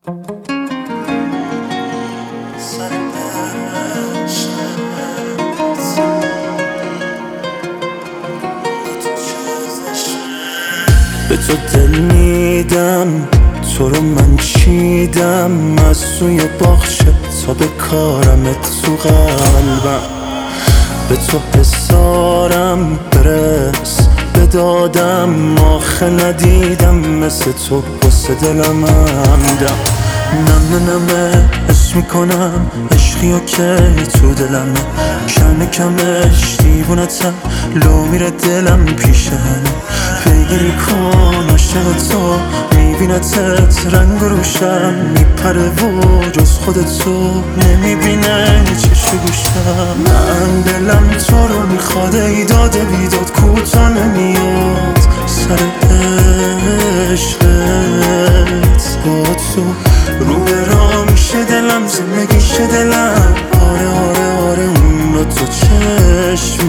به تو دل میدم، تو رو من چیدم از سوی باغچه تا به کارمت تو قلبم. به تو حسارم برس به دادم، آخه ندیدم مثل تو واسه دلم همدم. نمه نمه حس میکنم عشقی و که تو دلمه، کم کمش دیوونتم لو میره دلم پیش همه. پیگیری کن عاشق تو میبینتت رنگ و روشم میپره و جز خودتو نمیبینه چشم گوشم. من دلم تو رو میخواد ای داده بیداد کوتا نمیاد سر عشقت. با تو رو به راه میشه دلم زندگیشه دلم. آره آره آره اون رو تو چشمت.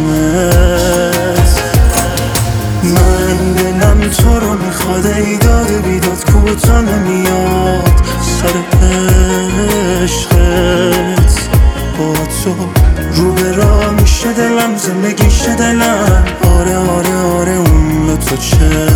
من دلم تو رو میخواد ای داده بیداد کوتا نمیاد سر عشقت. با تو رو به راه میشه دلم زندگیشه دلم. آره آره آره اون رو تو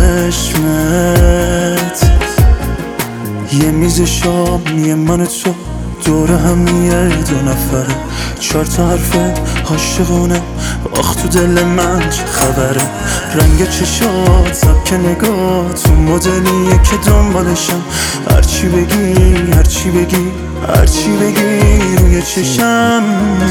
چشمت. یه میز شام یه من تو دور همیه دو نفره، 4 تا حرف عاشقونه آخ تو دل من چه خبره. رنگ چشات سبک نگاه تو مدلیه که دنبالشم. هرچی بگی هرچی بگی هرچی بگی روی چشم.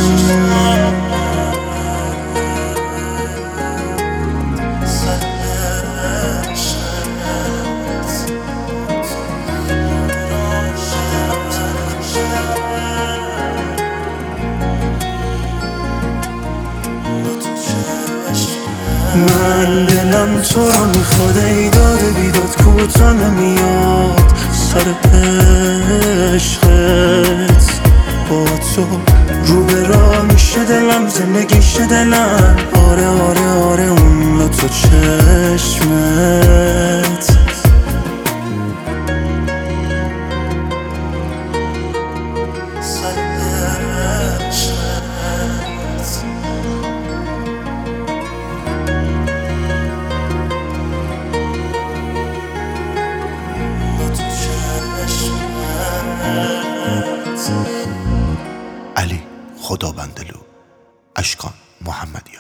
من دلم تو رو میخواد ای داده بیداد کوتا نمیاد سر عشقت. با تو رو به راه میشه دلم زندگیشه دلم. آره آره آره اون رو تو چشمت. علی خدابندلو، اشکان محمدی.